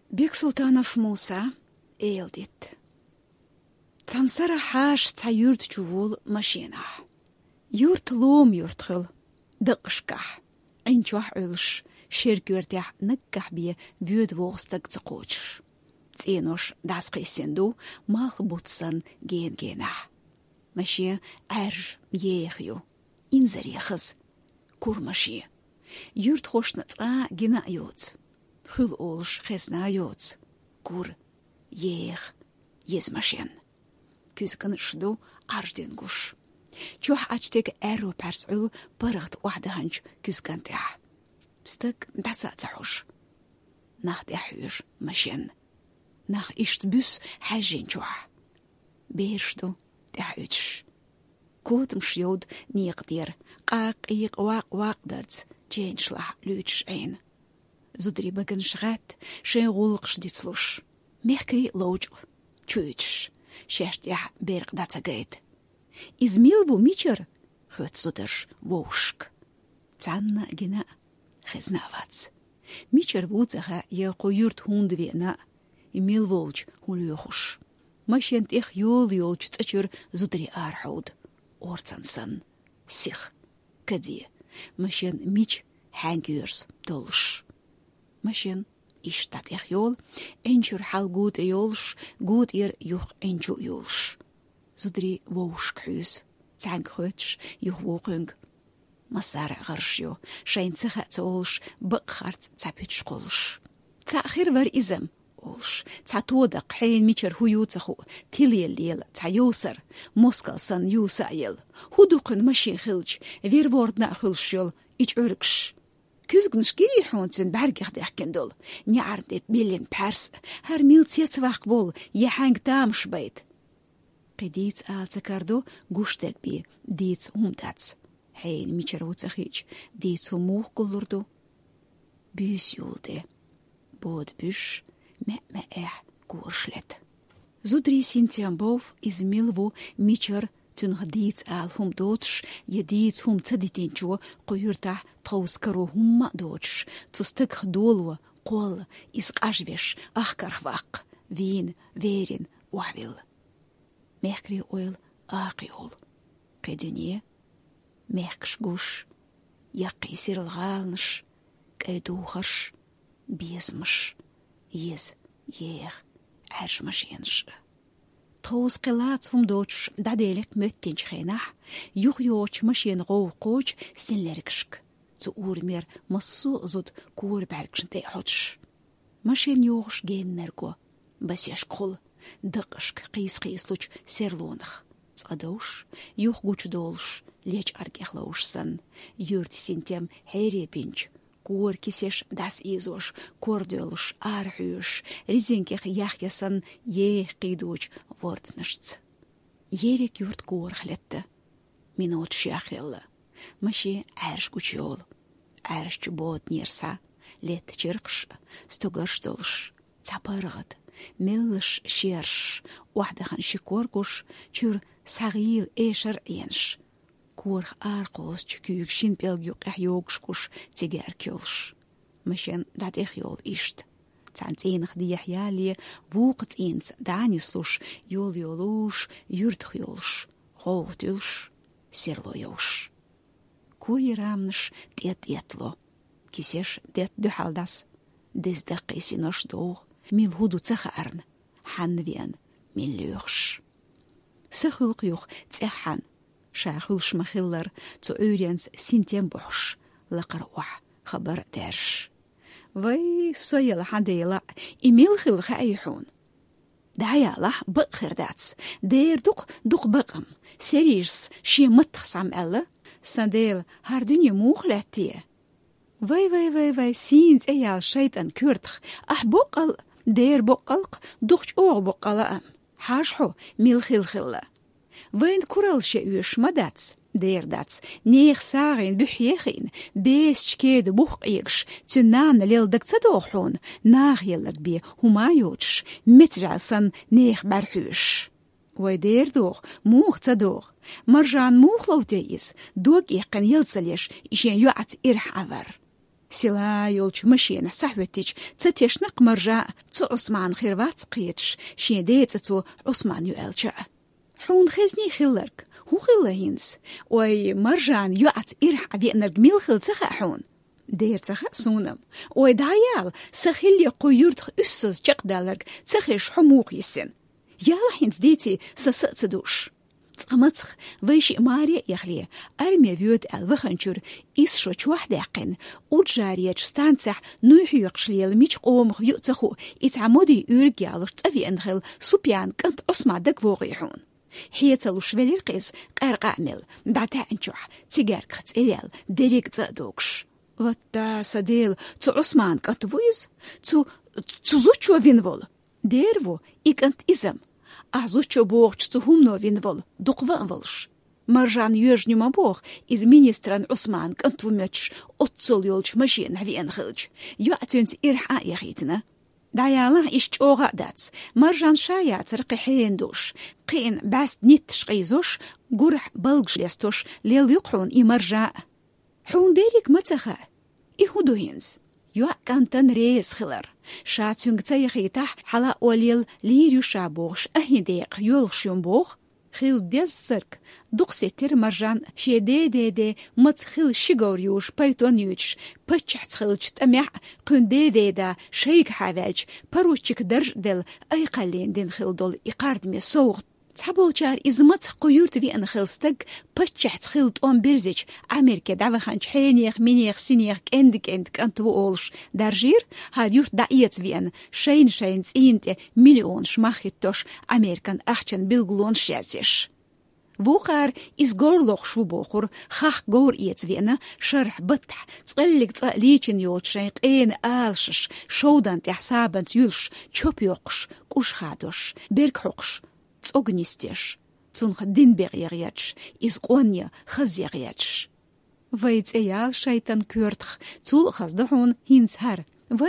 Бек Султанов Муса эйлдит. Цансара хаш ца юрт чувул машина. Юрт лом юртхил. Дықшках. Инчуах үлш. Шеркюртях ныкках бие вюд востак цақочш. Ценош дасқисенду мал бутсан ген-гена. Машин әрж ехью. Инзарехыз. Курмаши. Юрт хошнаца гена йоц. Хул олш хесна йоц. Кур ех езмашин. Күзгін шду аржденгуш. Чух ачтек әру пәрсүл барғыт ухдаханч күзгантя. Стык даса цахуш. Нах дяхюш машин. Нах ишт бүс хәжин чух. Бершду дяхюч. Кутым шьод неқдер. Қақ-иқ вақ-вақ-дардз. Ченшлах лүч әйн. Зудри багын шғат, шен ғулықш дицлуш. Мехкри лоуч чуйч. Шештях берг дацагайт. Измилву мичер, хөт зудырш воушк. Цанна гена хезнавац. Мичер вуцаха яқо юрт хундвена. Имилволч хулюхуш. Машент их юл-юлч цачур зудри архауд. Орцансан. Сих. Кади. Машен мич хангюрс долш. Машин иштат их йол, энчур хал гуд йолш, гуд юх энчу йолш. Зудри воушк хюс, цанг хөтш, юх вокунг. Масар гаршю, шайн цеха цолш, бакхарц цапюч колш. Цахир вар изем, олш, цатода қхейн мичер хую цаху, тилиел лел, цайосар, москалсан юсаел. Худукын машин хилч, вервордна хилшел, ич уркш. Күзгін шкері хонтвен бәргіқ дәккендол. Не ардеп белен пәрс, әр мил цецвақ бол, еханг дамш байд. Қедиц алца кардо гуштек би, диц умдац. Хейн мичер уцахич, диц умух гулурду. Бүс юлде. Bod бүш, мәмә гуршлет. Зудри синтиамбов из милву мичер تنغديت آل هم دوتش يديت هم تديتين جو قيرتح توسكرو هم دوتش تستك دولو قول إسقاجوش أخكر خواق وين ويرين وحويل ميخكري أويل آقيول قيدونيه ميخكش قوش يقيسير الغالنش كيدوخش بيزمش يز يخ عرشمشينش Toos gelaat vom Deutsch dadelijk möttinch genach, juch machine roch sinlergsk, zu urmer massu zut kurbergschen te hotsch. Machine joch gennergo, basjashkol, daqshk qis serlonach. Tsadosh, juch guchdolsh, lech argechloshsan, yurt sintem herepinch. Кор кисеш дас изош, кордёлш, архюш, резинкех яхясан ех қидуч вортнашц. Ерек юрт кор хлетті. Минут шяхелла. Маши әрш кучол. Әрш чубот нерса. Лет чиркш, стугарш долш. Цапарғыд. Миллш шерш. Уахдахан шикоргуш, чур сағил эшер енш. Курх арқос чукюк шин пелгюк йогшкуш тигер кюлш. Машин дат их йол ишт. Цанцинах дияхьяли вуqt инц данислуш йол йолуш юртх йолш. Хоут юлш серло йош. Куй рамнш тет етло. Кисеш дет дюхалдас. Дез дақиси нош дог. Мил худу цеха арн. Ханвен мил люхш. Сехулк юх цехан. شاخل شمخلر تو أورينس سنتين بوش لقروح خبر دارش وي سويل حديلا إيميل خل خايحون دايالا بقخر داتس دير دوق بقم سريرس شي متخصم ألا سنديل هاردنيا موخلاتيه وي سينز ايال شيطان كورتخ بقل دير بقلق دوخش اوغ بقل ام حاشحو ميل خل وين كورل شيوش مداتس دير داتس نيخ ساغين بحيخين بيش كيد بوخ ايكش تنان ليل دك تدوخون ناغ يلك بي هما يوتش متجعسن نيخ برحوش ويدير دوغ موخ تدوغ مرجان موخ لو تيس دوغ يقن يلتسليش إشين يوعت إرح عذر سلا يولش مشينا صاحبتيش تتشنق مرجع تو عثمان خيروات قيتش شيديت تو عثمان يؤلشا حون خزني خلرك هو خلهينز وي مرجان يعت إرح أبيئنرق ميلخل تخا دير تخا سونم وي دعيال سخيل يقويرتخ أسس جقدالرق تخيش حموق يسن يالا هينز ديتي سسأتدوش تقمتخ ويشي ماريا يخلي أرمي فيوت الوخنشور إسشو چوحداقن وجاريج ستانتح نوحي يقشليل ميش قومخ يؤتخو إتعمودي يورجالر تأفي أنخل سوبيان كنت أسمع دك وغيحون حيتلو شوالي القيس قارقا عمل دعتا انشوح تيجارك تقيل ديريك تأدوكش وطا سديل تو عثمان كنت فويز تو زوچو وينفول ديرفو إكنت إزم أعزوچو بوغ تهمنو وينفول دقوانفولش مرجان يوجني ما بوغ إز مينيستران عثمان كنت ومتش أتصل يولش ماشين هفي أنخلج يوعتونت إرحا يخيتنا دعيالا إشت أوغا دات مرجان شايا ترقي حين دوش قين باست نيتش قيزوش قرح بلغش ليستوش ليل يقحون مرجاء حون ديريك متخا إهودو هينز يوع كانتن ريس خلر شاتونغ تايخيتح حلا أوليل ليريو شابوغش أهيديق يولخشون بوغ خيل ديز سرك دوق ستر مرجان شي دي متخيل شيغوريوش بايتون يوش بچح تخيلش تمع قن دي دا شيك حاواج باروچك درج دل أي قلين دين خيل دول إقارد مي سوغ تحبول جار إزمت قيورت في أنخلستق بچح تخيل تقوم برزيج أمريكا دعوة خانش حينيخ مينيخ سينيخ كندك أنت وقولش دارجير هاديورت دعيت في أن شين سينت مليون شماخيتوش أمريكان أحشن بالغلون شازيش وقار إز غورلوخ شو بوخور خاخ غور إيت فينا شرح بطح تقلق تقليچن يوتشين قين آلشش شودان تحسابن تيولش چوب يوقش كوش خادوش برك حقش تسوغنيستيش تونخ دين بيغيغياتش إز قوانيا خزيغياتش ويت إيال شيطان كورتخ تول خزدحون هينزهر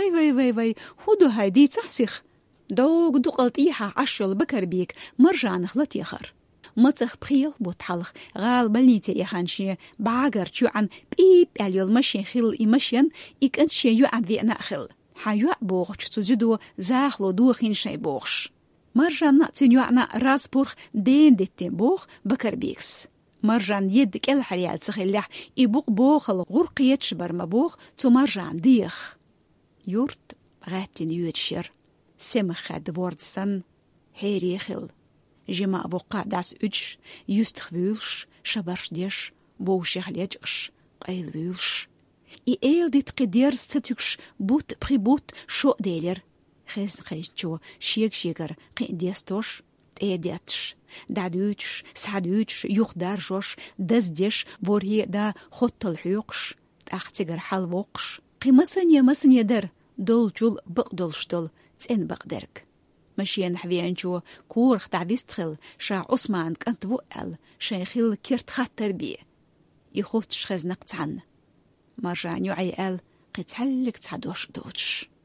وي هودو هايدي تحسيخ دوغ قلتيها عشل بكر بيك مرجان خلط يخر متخ بخيل بوتحلخ غال بلنيتي يخانشي بعاقر تيوعن بيب اليول مشين خيل إمشين إكنشي يوعن ذينا خيل حيوع بوغ تسوزدو زاخلو دوخين شي بوغش مرجان ناتين يوعنا راس بورخ دين ديتين بوغ بكر بيكس مرجان يدك الحريال تخيلح إبوغ بوغل غرقيتش برما بوغ تو مرجان ديخ يورت غاتين يوتشير سمخ دوردسن هيري خيل جما وقع داس أج يستخويلش شبرش ديش بوشيخ ليجش قيل ويلش إيل ديت قدير ستتكش بوت بخي بوت شو ديلر خيز جو شيغر قين ديستوش تيدياتش دادوتش سعدوتش يخدار جوش دز ديش ورهي دا خط الحيوقش تاختيغر حال وقش قيمسن يدر دول جول بقدلش دول تين بقدرك مشيان حبيانجو كورخ تعبيستخل شا عثمان كانت وقل شايخيل كيرت خاطر بيه يخوتش خزنق تعن مرجان يعيقل قتحلك تعدوش دوتش